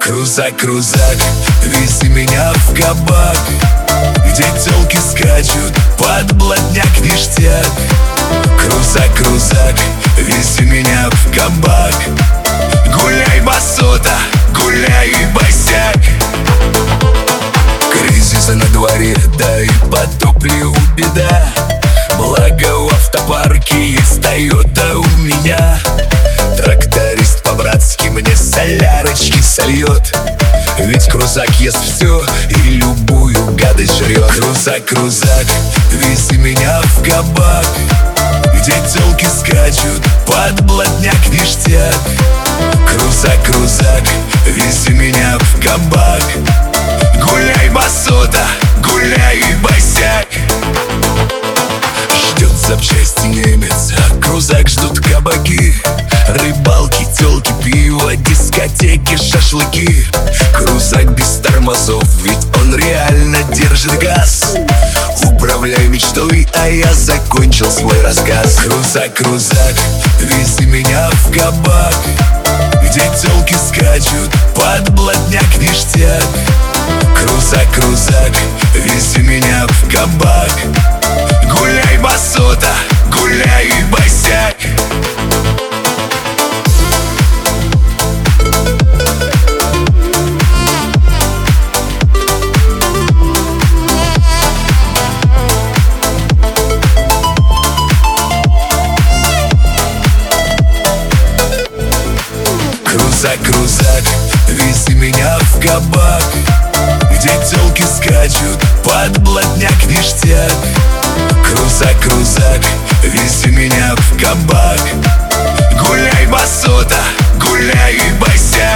Крузак, вези меня в кабак, где тёлки скачут под блатняк ништяк. Крузак, вези меня в кабак, гуляй, басота, гуляй, босяк. Кризис на дворе, да и потоплю беда. Благо в автопарке есть Тойота у меня. Тракторист по-братски мне солярочки сольет, ведь крузак ест все и любую гадость жрет. Крузак, вези меня в кабак, где тёлки скачут под блатняк ништяк. Крузак, вези меня в кабак, гуляй, басота, гуляй, босяк. Ждет запчасти немец, а крузак ждут кабаки. Рыбалки, тёлки, пиво, дискотеки, шашлыки. Крузак без тормозов, ведь он реально держит газ. Управляю мечтой, а я закончил свой рассказ. Крузак, вези меня в кабак, где тёлки скачут под блатняк ништяк. Крузак, вези меня в кабак, гуляй, басота, гуляй, босяк. Крузак, вези меня в кабак, где тёлки скачут под блатняк ништяк. Крузак, вези меня в кабак, гуляй, басота, гуляй, босяк.